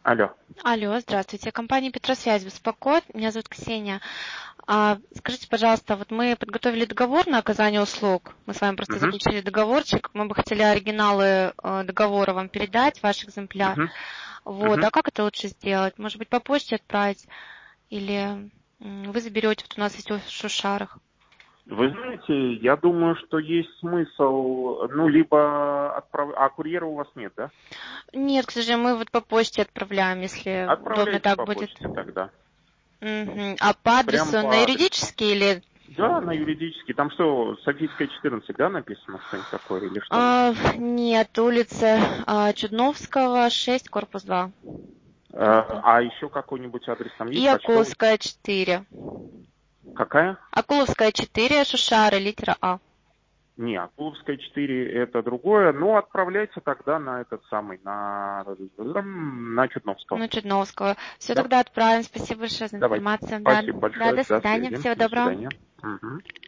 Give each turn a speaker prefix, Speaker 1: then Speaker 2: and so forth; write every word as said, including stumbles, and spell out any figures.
Speaker 1: Алло.
Speaker 2: Алло, здравствуйте. Компания Петросвязь беспокоит. Меня зовут Ксения. А, скажите, пожалуйста, вот мы подготовили договор на оказание услуг. Мы с вами просто
Speaker 1: Угу.
Speaker 2: заключили договорчик. Мы бы хотели оригиналы э, договора вам передать, ваш экземпляр.
Speaker 1: Угу.
Speaker 2: Вот.
Speaker 1: Угу.
Speaker 2: А как это лучше сделать? Может быть, по почте отправить? Или м, вы заберете? Вот у нас есть офис в Шушарах.
Speaker 1: Вы знаете, я думаю, что есть смысл, ну, либо отправ... А курьера у вас нет, да?
Speaker 2: Нет, к сожалению, мы вот по почте отправляем, если удобно
Speaker 1: Отправляйте
Speaker 2: так
Speaker 1: по
Speaker 2: будет.
Speaker 1: почте тогда.
Speaker 2: Мгм. А по
Speaker 1: Прям
Speaker 2: адресу на
Speaker 1: по адресу.
Speaker 2: юридический или...
Speaker 1: Да, на юридический. Там что, Софийская четырнадцать, да, написано что-нибудь такое или что?
Speaker 2: А, нет, улица а, Чудновского, шесть, корпус два. Просто.
Speaker 1: А, а еще какой-нибудь адрес там
Speaker 2: И
Speaker 1: есть, почтовый?
Speaker 2: Акуловская, четыре.
Speaker 1: Какая?
Speaker 2: Акуловская, четыре, Шушары, литера А.
Speaker 1: Не, Акуловская четыре это другое. Ну, отправляйте тогда на этот самый, на, на Чудновского.
Speaker 2: Ну, Чудновского. Все,
Speaker 1: Да?
Speaker 2: тогда отправим. Спасибо большое за
Speaker 1: Давайте.
Speaker 2: информацию. Да,
Speaker 1: Спасибо
Speaker 2: да,
Speaker 1: большое.
Speaker 2: до
Speaker 1: До
Speaker 2: свидания.
Speaker 1: связи.
Speaker 2: Всего
Speaker 1: До
Speaker 2: доброго.
Speaker 1: свидания. Мгм.